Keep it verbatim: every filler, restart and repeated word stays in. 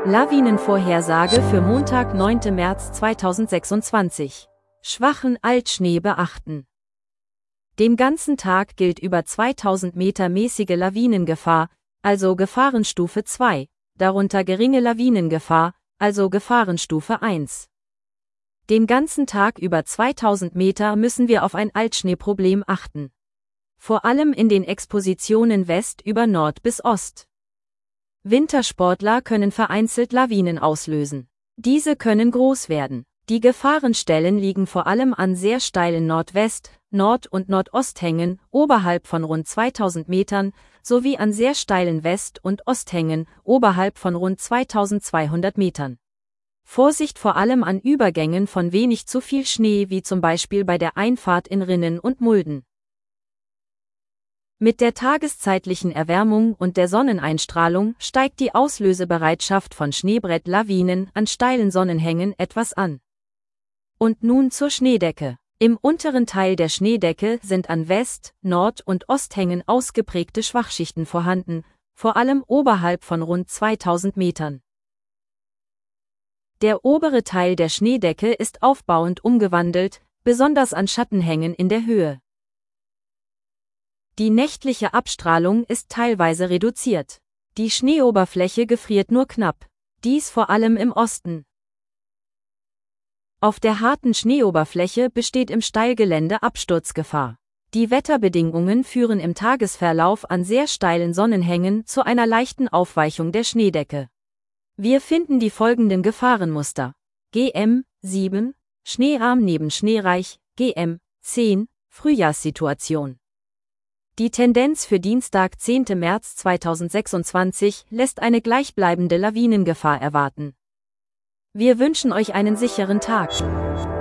Lawinenvorhersage für Montag, neunten März zweitausendsechsundzwanzig. Schwachen Altschnee beachten. Dem ganzen Tag gilt über zweitausend Meter mäßige Lawinengefahr, also Gefahrenstufe zwei, darunter geringe Lawinengefahr, also Gefahrenstufe eins. Den ganzen Tag über zweitausend Meter müssen wir auf ein Altschneeproblem achten. Vor allem in den Expositionen West über Nord bis Ost. Wintersportler können vereinzelt Lawinen auslösen. Diese können groß werden. Die Gefahrenstellen liegen vor allem an sehr steilen Nordwest-, Nord- und Nordosthängen oberhalb von rund zweitausend Metern sowie an sehr steilen West- und Osthängen oberhalb von rund zweitausendzweihundert Metern. Vorsicht vor allem an Übergängen von wenig zu viel Schnee wie zum Beispiel bei der Einfahrt in Rinnen und Mulden. Mit der tageszeitlichen Erwärmung und der Sonneneinstrahlung steigt die Auslösebereitschaft von Schneebrett-Lawinen an steilen Sonnenhängen etwas an. Und nun zur Schneedecke. Im unteren Teil der Schneedecke sind an West-, Nord- und Osthängen ausgeprägte Schwachschichten vorhanden, vor allem oberhalb von rund zweitausend Metern. Der obere Teil der Schneedecke ist aufbauend umgewandelt, besonders an Schattenhängen in der Höhe. Die nächtliche Abstrahlung ist teilweise reduziert. Die Schneeoberfläche gefriert nur knapp, dies vor allem im Osten. Auf der harten Schneeoberfläche besteht im Steilgelände Absturzgefahr. Die Wetterbedingungen führen im Tagesverlauf an sehr steilen Sonnenhängen zu einer leichten Aufweichung der Schneedecke. Wir finden die folgenden Gefahrenmuster. G M sieben, Schneearm neben Schneereich, G M zehn, Frühjahrssituation. Die Tendenz für Dienstag, zehnten März zweitausendsechsundzwanzig lässt eine gleichbleibende Lawinengefahr erwarten. Wir wünschen euch einen sicheren Tag.